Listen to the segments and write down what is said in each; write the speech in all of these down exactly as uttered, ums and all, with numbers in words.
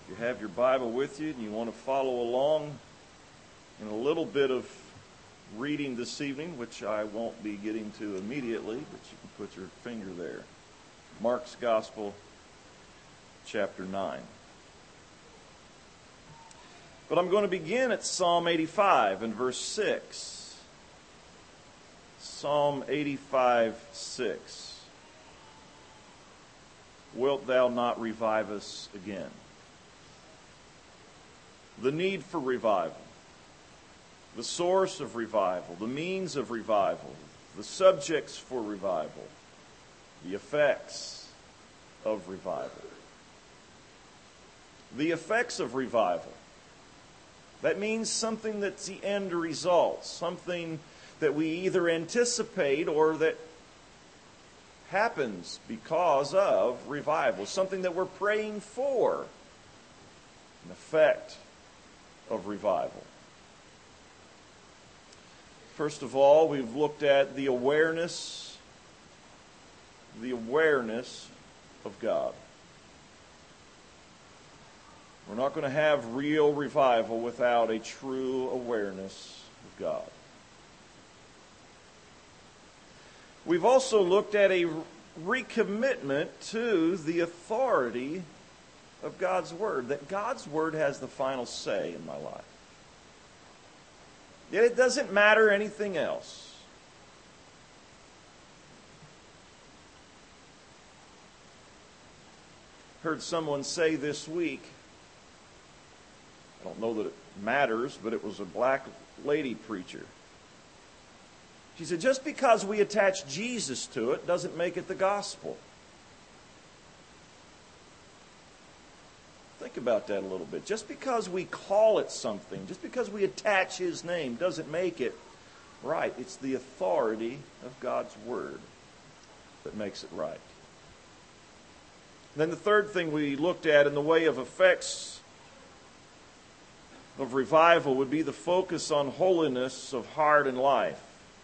If you have your Bible with you and you want to follow along in a little bit of reading this evening, which I won't be getting to immediately, but you can put your finger there. Mark's Gospel, chapter nine. But I'm going to begin at Psalm eighty-five and verse six. Psalm eighty-five, six. Wilt thou not revive us again? The need for revival, the source of revival, the means of revival, the subjects for revival, the effects of revival. The effects of revival. That means something that's the end result, something that we either anticipate or that happens because of revival, something that we're praying for, an effect of revival. First of all, we've looked at the awareness, the awareness of God. We're not going to have real revival without a true awareness of God. We've also looked at a recommitment to the authority of God's Word, that God's Word has the final say in my life. Yet it doesn't matter anything else. Heard someone say this week, I don't know that it matters, but it was a black lady preacher. She said, just because we attach Jesus to it doesn't make it the gospel. Think about that a little bit. Just because we call it something, just because we attach His name doesn't make it right. It's the authority of God's Word that makes it right. Then the third thing we looked at in the way of effects of revival would be the focus on holiness of heart and life.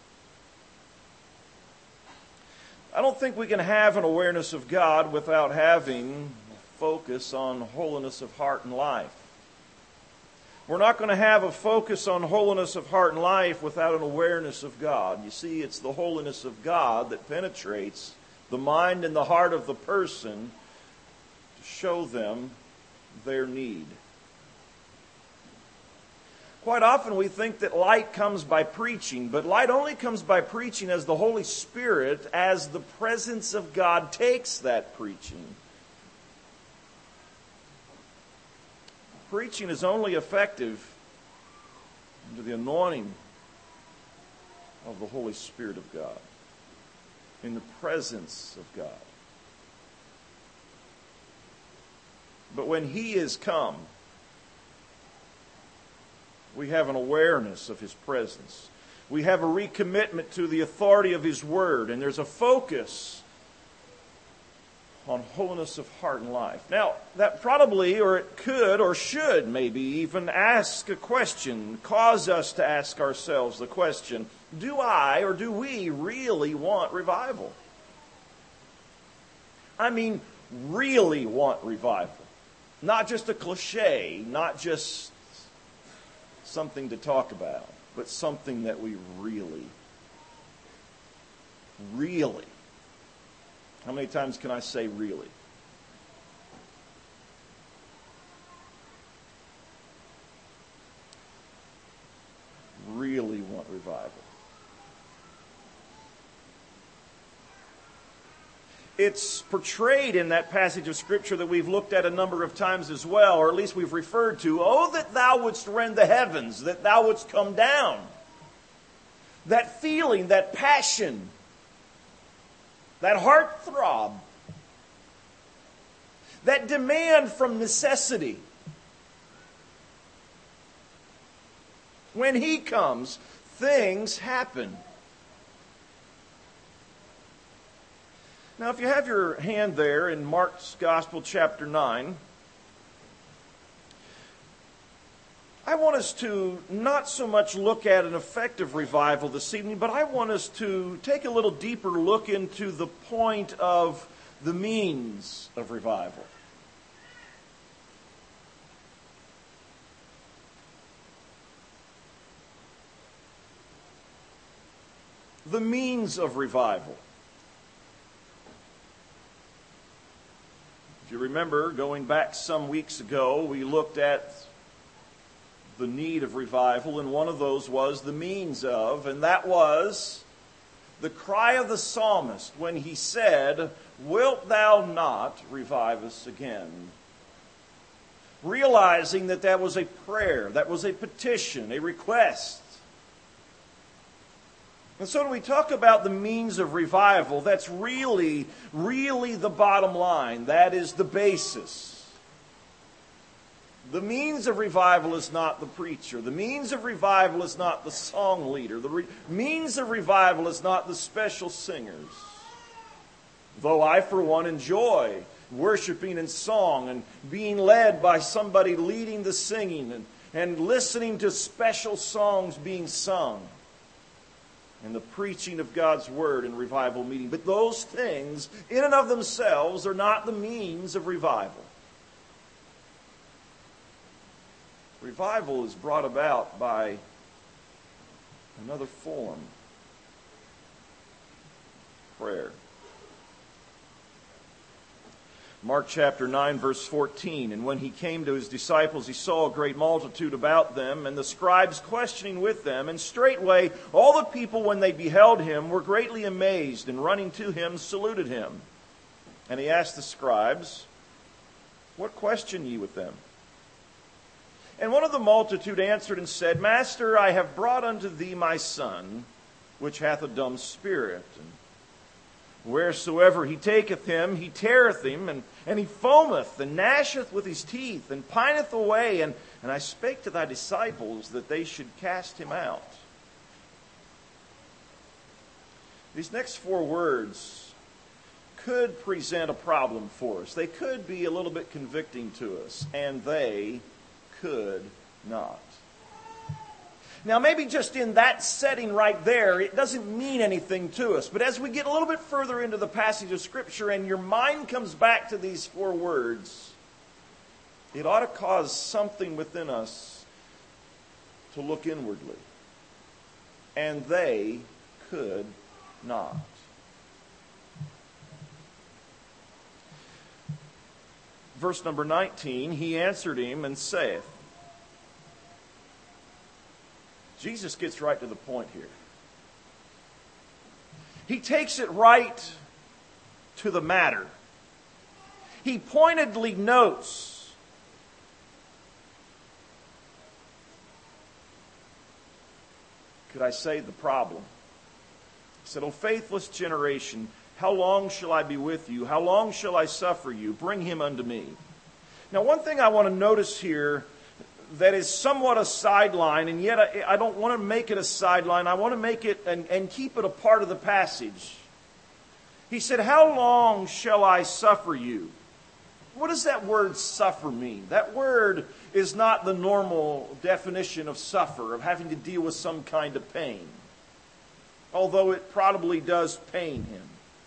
I don't think we can have an awareness of God without having a focus on holiness of heart and life. We're not going to have a focus on holiness of heart and life without an awareness of God. You see, it's the holiness of God that penetrates the mind and the heart of the person to show them their need. Quite often we think that light comes by preaching, but light only comes by preaching as the Holy Spirit, as the presence of God takes that preaching. Preaching is only effective under the anointing of the Holy Spirit of God, in the presence of God. But when He is come, we have an awareness of His presence. We have a recommitment to the authority of His Word. And there's a focus on holiness of heart and life. Now, that probably, or it could, or should maybe even ask a question, cause us to ask ourselves the question, do I or do we really want revival? I mean, really want revival. Not just a cliche, not just something to talk about, but something that we really, really, how many times can I say really? Really want revival. It's portrayed in that passage of Scripture that we've looked at a number of times as well, or at least we've referred to. Oh, that thou wouldst rend the heavens, that thou wouldst come down. That feeling, that passion, that heart throb, that demand from necessity. When He comes, things happen. Now, if you have your hand there in Mark's Gospel, chapter nine, I want us to not so much look at an effective revival this evening, but I want us to take a little deeper look into the point of the means of revival. the means of revival. If you remember, going back some weeks ago, we looked at the need of revival, and one of those was the means of, and that was the cry of the psalmist when he said, "Wilt thou not revive us again?" Realizing that that was a prayer, that was a petition, a request. And so when we talk about the means of revival, that's really, really the bottom line. That is the basis. The means of revival is not the preacher. The means of revival is not the song leader. The re- means of revival is not the special singers. Though I, for one, enjoy worshiping in song and being led by somebody leading the singing and, and listening to special songs being sung and the preaching of God's Word in revival meeting. But those things, in and of themselves, are not the means of revival. Revival is brought about by another form. Prayer. Mark chapter nine, verse fourteen. And when he came to his disciples, he saw a great multitude about them, and the scribes questioning with them. And straightway all the people, when they beheld him, were greatly amazed, and running to him, saluted him. And he asked the scribes, "What question ye with them?" And one of the multitude answered and said, "Master, I have brought unto thee my son, which hath a dumb spirit. And wheresoever he taketh him, he teareth him, and, and he foameth, and gnasheth with his teeth, and pineth away. And, and I spake to thy disciples that they should cast him out." These next four words could present a problem for us. They could be a little bit convicting to us, and they could not. Now, maybe just in that setting right there, it doesn't mean anything to us. But as we get a little bit further into the passage of Scripture and your mind comes back to these four words, it ought to cause something within us to look inwardly. And they could not. Verse number nineteen, he answered him and saith. Jesus gets right to the point here. He takes it right to the matter. He pointedly notes could I say the problem? He said, "O faithless generation, how long shall I be with you? How long shall I suffer you? Bring him unto me." Now, one thing I want to notice here that is somewhat a sideline, and yet I, I don't want to make it a sideline. I want to make it and, and keep it a part of the passage. He said, "How long shall I suffer you?" What does that word suffer mean? That word is not the normal definition of suffer, of having to deal with some kind of pain, although it probably does pain him.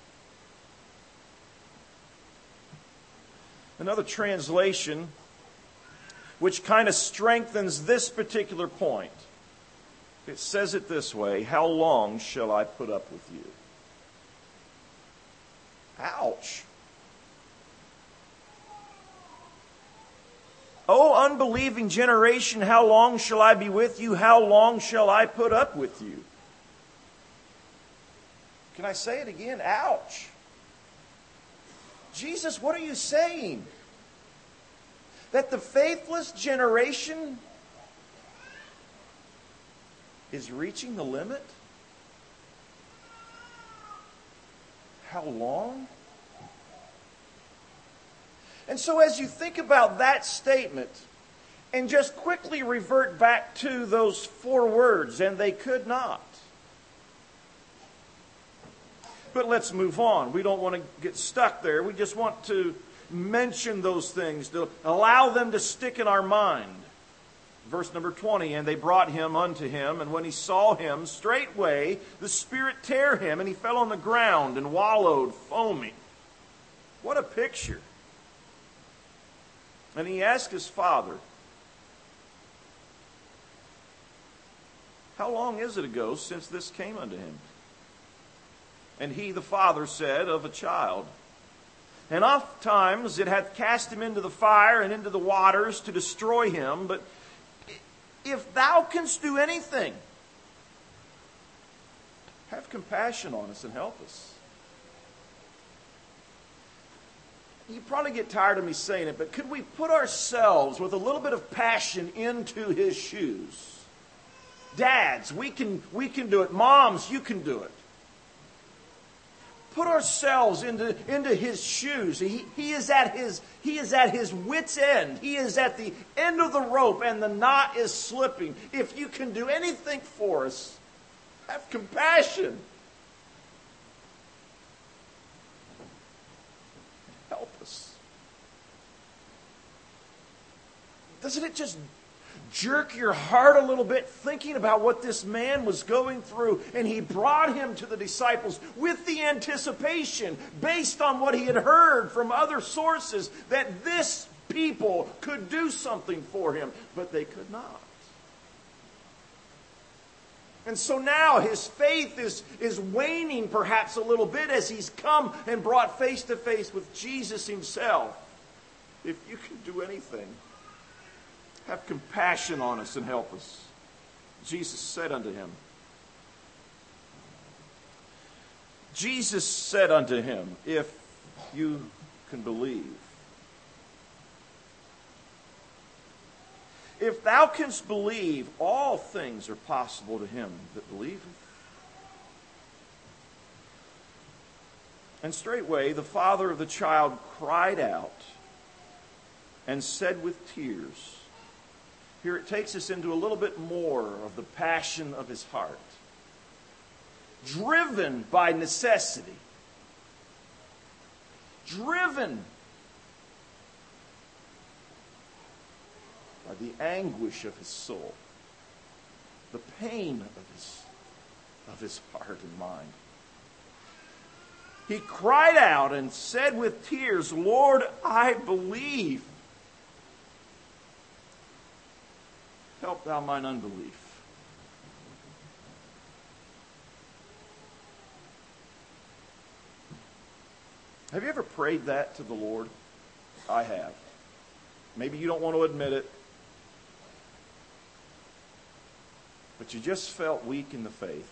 Another translation, which kind of strengthens this particular point, it says it this way: "How long shall I put up with you?" Ouch. "O unbelieving generation, how long shall I be with you? How long shall I put up with you?" Can I say it again? Ouch. Jesus, what are you saying? That the faithless generation is reaching the limit? How long? And so as you think about that statement, and just quickly revert back to those four words, "and they could not." But let's move on. We don't want to get stuck there. We just want to mention those things, to allow them to stick in our mind. Verse number twenty, "And they brought him unto him, and when he saw him, straightway the spirit tear him, and he fell on the ground and wallowed, foaming." What a picture. And he asked his father, "How long is it ago since this came unto him?" And he, the father, said, Of a child. And oftentimes it hath cast him into the fire and into the waters to destroy him. But if thou canst do anything, have compassion on us and help us. You probably get tired of me saying it, but could we put ourselves with a little bit of passion into his shoes? Dads, we can, we can do it. Moms, you can do it. Put ourselves into, into his shoes. He, he, is at his, he is at his wit's end. He is at the end of the rope and the knot is slipping. If you can do anything for us, have compassion. Help us. Doesn't it just jerk your heart a little bit thinking about what this man was going through? And he brought him to the disciples with the anticipation, based on what he had heard from other sources, that this people could do something for him, but they could not. And so now his faith is, is waning perhaps a little bit as he's come and brought face to face with Jesus himself. If you can do anything, have compassion on us and help us. Jesus said unto him, Jesus said unto him, If you can believe. If thou canst believe, all things are possible to him that believeth. And straightway the father of the child cried out and said with tears. Here it takes us into a little bit more of the passion of his heart. Driven by necessity. Driven by the anguish of his soul, the pain of his, of his heart and mind. He cried out and said with tears, Lord, I believe. Help thou mine unbelief. Have you ever prayed that to the Lord? I have. Maybe you don't want to admit it. But you just felt weak in the faith.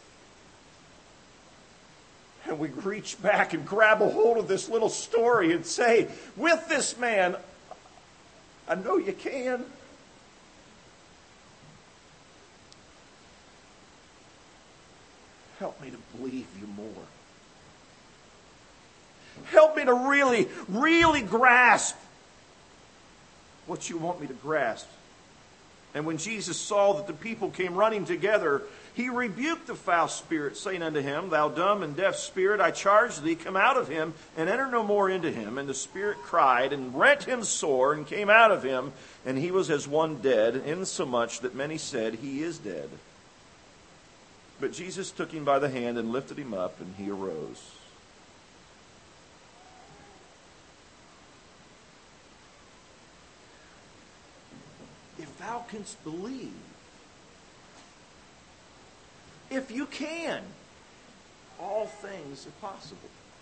And we reach back and grab a hold of this little story and say, with this man, I know you can. Help me to believe you more. Help me to really, really grasp what you want me to grasp. And when Jesus saw that the people came running together, he rebuked the foul spirit, saying unto him, Thou dumb and deaf spirit, I charge thee, come out of him, and enter no more into him. And the spirit cried, and rent him sore, and came out of him, and he was as one dead, insomuch that many said, He is dead. But Jesus took him by the hand, and lifted him up, and he arose. If thou canst believe, if you can, all things are possible.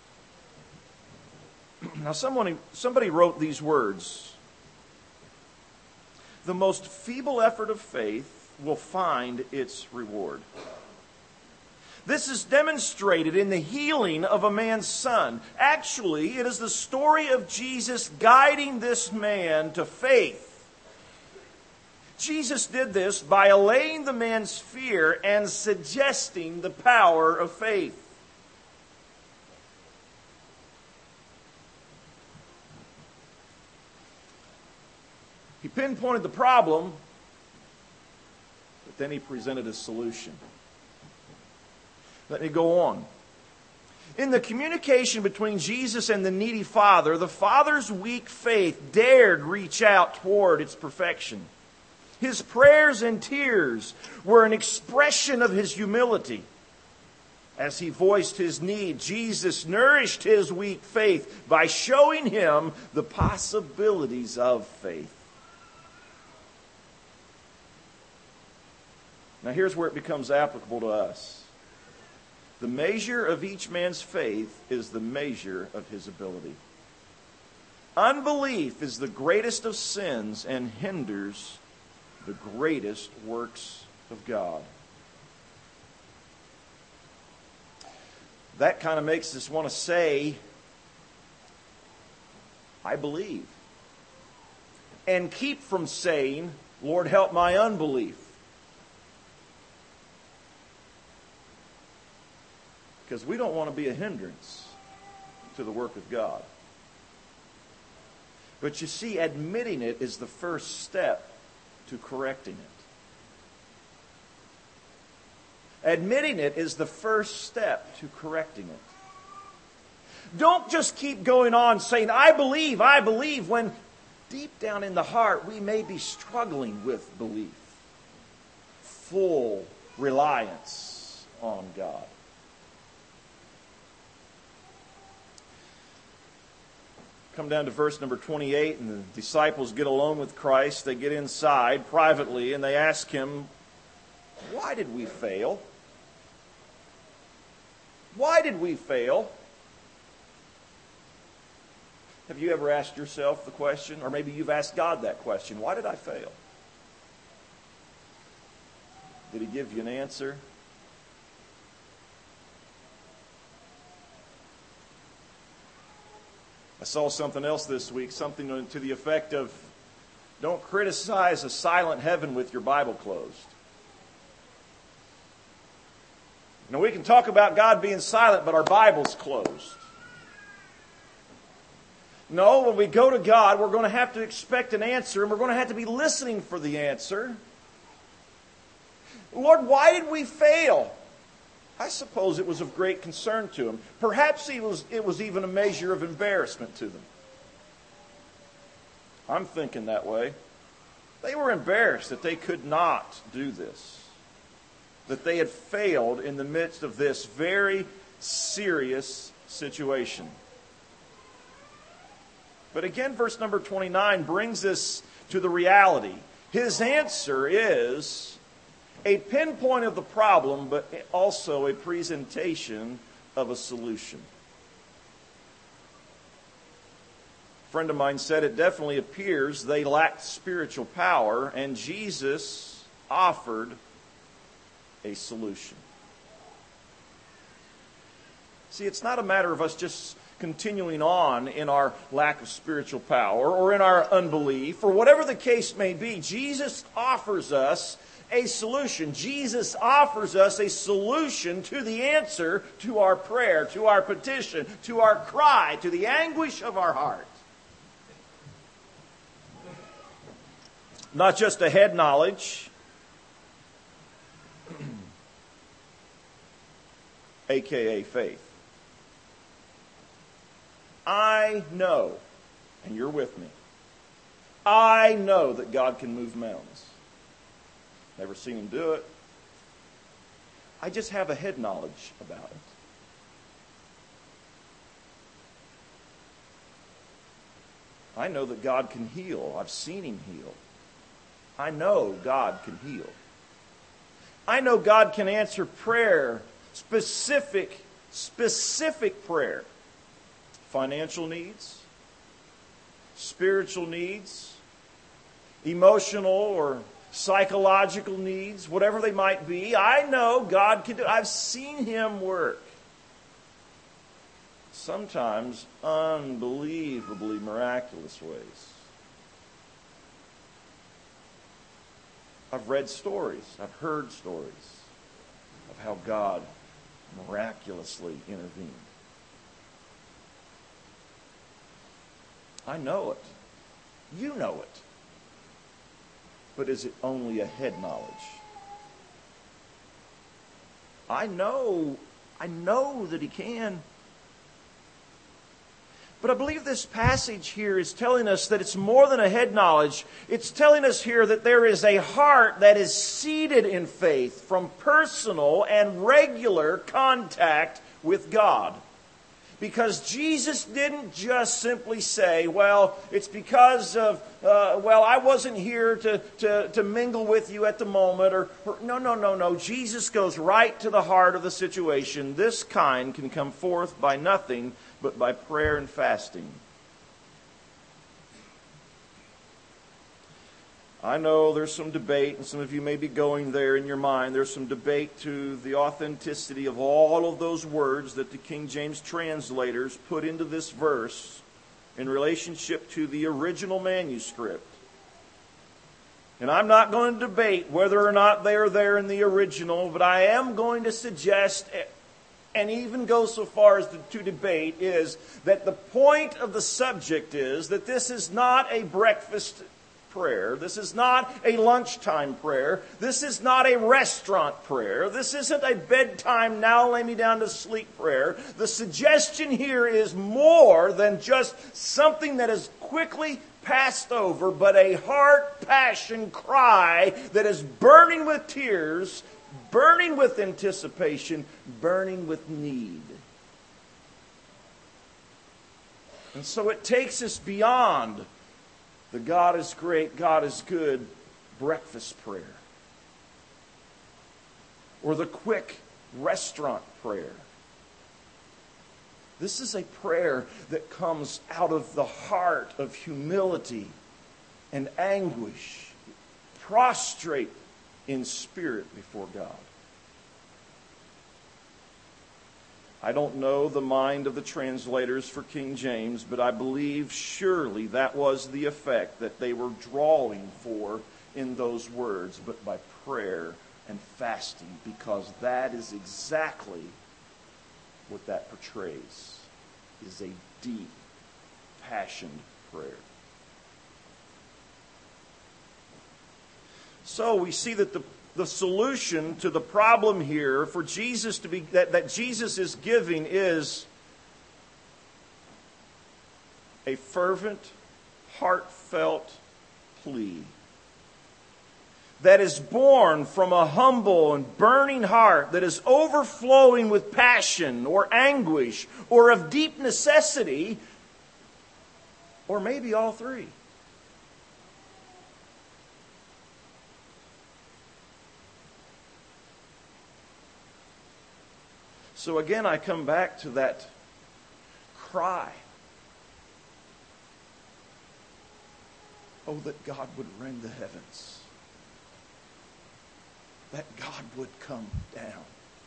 Now, someone, somebody wrote these words. The most feeble effort of faith will find its reward. This is demonstrated in the healing of a man's son. Actually, it is the story of Jesus guiding this man to faith. Jesus did this by allaying the man's fear and suggesting the power of faith. He pinpointed the problem, but then he presented a solution. Let me go on. In the communication between Jesus and the needy father, the father's weak faith dared reach out toward its perfection. His prayers and tears were an expression of his humility. As he voiced his need, Jesus nourished his weak faith by showing him the possibilities of faith. Now here's where it becomes applicable to us. The measure of each man's faith is the measure of his ability. Unbelief is the greatest of sins and hinders the greatest works of God. That kind of makes us want to say, I believe. And keep from saying, Lord, help my unbelief. Because we don't want to be a hindrance to the work of God. But you see, admitting it is the first step to correcting it. Admitting it is the first step to correcting it. Don't just keep going on saying, I believe, I believe, when deep down in the heart we may be struggling with belief. Full reliance on God. Come down to verse number twenty-eight, and the disciples get alone with Christ. They get inside privately, and they ask him, why did we fail? Why did we fail? Have you ever asked yourself the question, or maybe you've asked God that question, why did I fail? Did he give you an answer? I saw something else this week, something to the effect of, don't criticize a silent heaven with your Bible closed. You know, we can talk about God being silent, but our Bible's closed. No, when we go to God, we're going to have to expect an answer, and we're going to have to be listening for the answer. Lord, why did we fail? I suppose it was of great concern to them. Perhaps it was, it was even a measure of embarrassment to them. I'm thinking that way. They were embarrassed that they could not do this. That they had failed in the midst of this very serious situation. But again, verse number twenty-nine brings us to the reality. His answer is a pinpoint of the problem, but also a presentation of a solution. A friend of mine said it definitely appears they lacked spiritual power, and Jesus offered a solution. See, it's not a matter of us just continuing on in our lack of spiritual power or in our unbelief or whatever the case may be. Jesus offers us a solution. Jesus offers us a solution to the answer to our prayer, to our petition, to our cry, to the anguish of our heart. Not just a head knowledge, aka faith. I know, and you're with me, I know that God can move mountains. Never seen him do it. I just have a head knowledge about it. I know that God can heal. I've seen him heal. I know God can heal. I know God can answer prayer, specific, specific prayer. Financial needs, spiritual needs, emotional or psychological needs, whatever they might be. I know God can do it. I've seen him work. Sometimes unbelievably miraculous ways. I've read stories, I've heard stories of how God miraculously intervened. I know it. You know it. But is it only a head knowledge? I know, I know that he can. But I believe this passage here is telling us that it's more than a head knowledge. It's telling us here that there is a heart that is seated in faith from personal and regular contact with God. Because Jesus didn't just simply say, well, it's because of, uh, well, I wasn't here to, to, to mingle with you at the moment. Or, or no, no, no, no. Jesus goes right to the heart of the situation. This kind can come forth by nothing but by prayer and fasting. I know there's some debate, and some of you may be going there in your mind. There's some debate to the authenticity of all of those words that the King James translators put into this verse in relationship to the original manuscript. And I'm not going to debate whether or not they are there in the original, but I am going to suggest, and even go so far as to, to debate, is that the point of the subject is that this is not a breakfast prayer. This is not a lunchtime prayer. This is not a restaurant prayer. This isn't a bedtime, now lay me down to sleep prayer. The suggestion here is more than just something that is quickly passed over, but a heart passion cry that is burning with tears, burning with anticipation, burning with need. And so it takes us beyond the God is great, God is good breakfast prayer, or the quick restaurant prayer. This is a prayer that comes out of the heart of humility and anguish, prostrate in spirit before God. I don't know the mind of the translators for King James, but I believe surely that was the effect that they were drawing for in those words, but by prayer and fasting, because that is exactly what that portrays, is a deep, passionate prayer. So we see that the The solution to the problem here for Jesus to be that, that Jesus is giving is a fervent, heartfelt plea that is born from a humble and burning heart that is overflowing with passion or anguish or of deep necessity, or maybe all three. So again, I come back to that cry. Oh, that God would rend the heavens. That God would come down.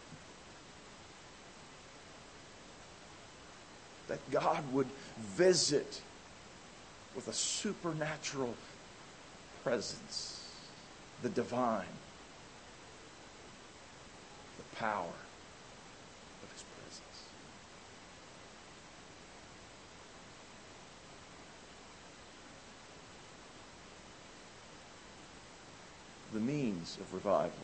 That God would visit with a supernatural presence, the divine, the power of His presence. The means of revival.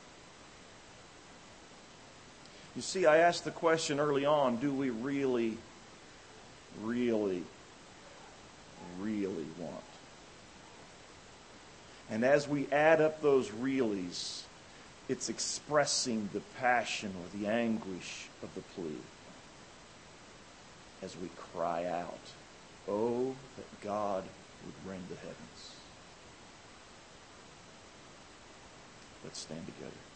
You see, I asked the question early on, do we really, really, really want? And as we add up those reallys, it's expressing the passion or the anguish of the plea as we cry out, oh, that God would rend the heavens. Let's stand together.